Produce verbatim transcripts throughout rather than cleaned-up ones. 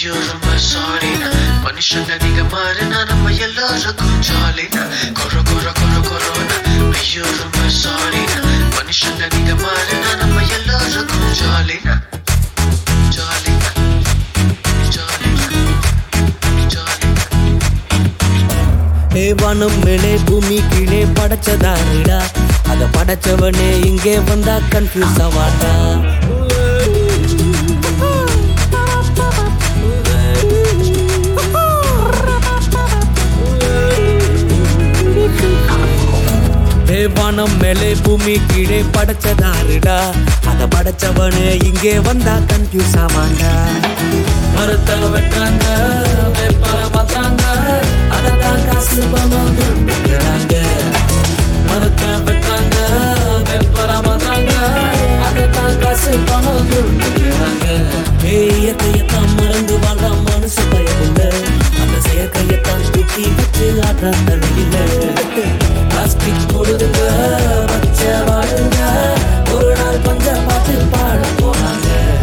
ஐயோ ரொம்ப சாரினா மனுஷங்க நீங்க மாறினா நம்ம எல்லாருக்கும் ஜாலினா கொர கொர கொர கொரோனா ஐயோ ரொம்ப சாரினா மனுஷங்க நீங்க மாறினா நம்ம எல்லாருக்கும் ஜாலினா ஜாலினா ஜாலினா ஜாலினா ஏ வானம் மேலே பூமி கீழே படைச்சதாருடா அத படைச்சவனே இங்கே வந்தா கன்ஃபியூஸ் ஆவாடா வானம் மேலே பூமி கீழே படைச்சதாருடா அத படைச்சவனே இங்கே வந்தா கன்ஃபியூஸ் ஆவாண்டா மரத்தை வெட்டாங்க வேப்பல மாத்தாங்க அததான் காசு பணம் கொடுக்குறாங்க மரத்தை வெட்டாங்க வேப்பல மாத்தாங்க அததான் காசு பணம் கொடுக்குறாங்க இயற்கையத்தான் மறந்து வாழ மனசு பயமில்லை அந்த செயற்கையத்தான் தூக்கி வச்சு ஆற்ற தடையில பிளாஸ்டிக் போடுதுங்க பச்சை வாடுங்க ஒரு நாள் பஞ்ச பாட்டு பாட போனாங்க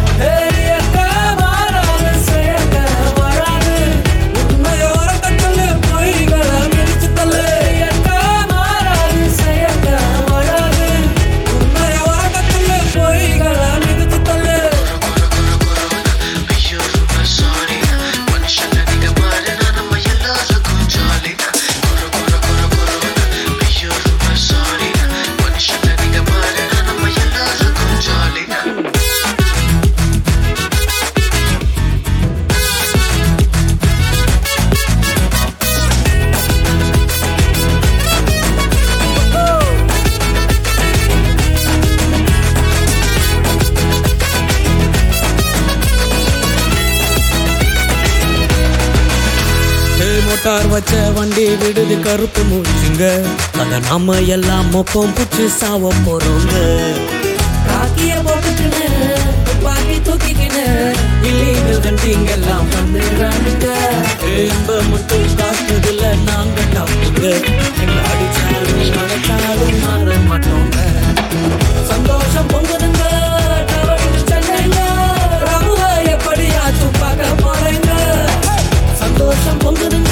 மோட்டார் வச்ச வண்டி விடுது கருப்பு மூச்சுங்க அத நாம எல்லாம் மொப்பம் புச்சு சாவ போறோங்க காக்கிய போட்டுக்கின்னு துப்பாக்கி தூக்கிக்கின்னு இல்லீகல் கண்டிங்க எல்லாம் வந்துடுறானுங்க எம்ப மட்டும் காட்டுதுல நாங்க டாப்புங்க எங்களை அடிச்சாலும் அடைச்சாலும் மாற மாட்டோங்க சந்தோஷம் பொங்குதுங்க சென்னைங்க ராமுவ எப்படியாச்சும் பார்க்க போறேங்க சந்தோஷம் பொங்குதுங்க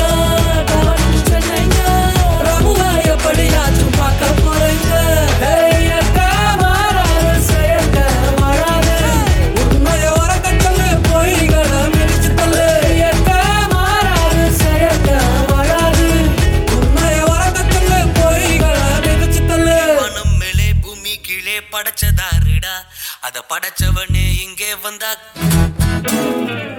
படைச்சதாருடா அத படைச்சவனே இங்கே வந்தா